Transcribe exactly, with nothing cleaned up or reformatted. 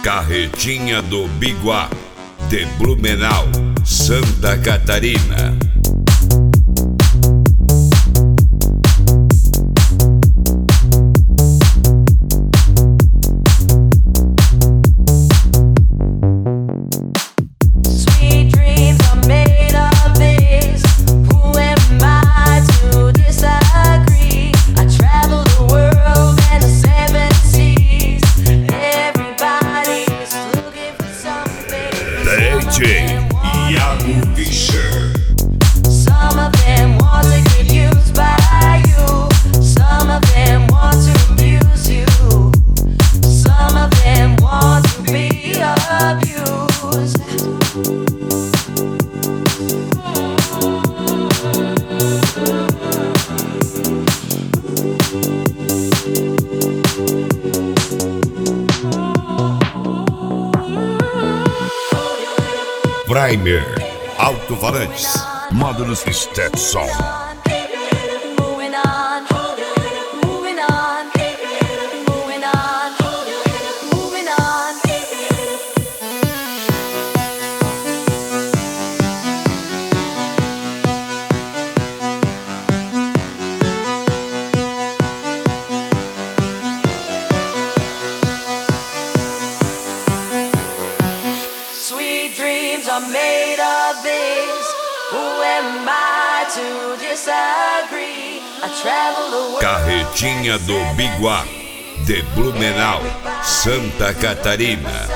Carretinha do Biguá, de Blumenau, Santa Catarina. D J Iago Fischer. Some of them want to get used by you. Some of them want to abuse you. Some of them want to be abused. Primer, alto-falantes, módulos Stetson. Moving on, moving on, moving on, moving on. Sweet dreams are made of this. Who am I to disagree? I travel the world. Carretinha do Biguá, de Blumenau, Santa Catarina.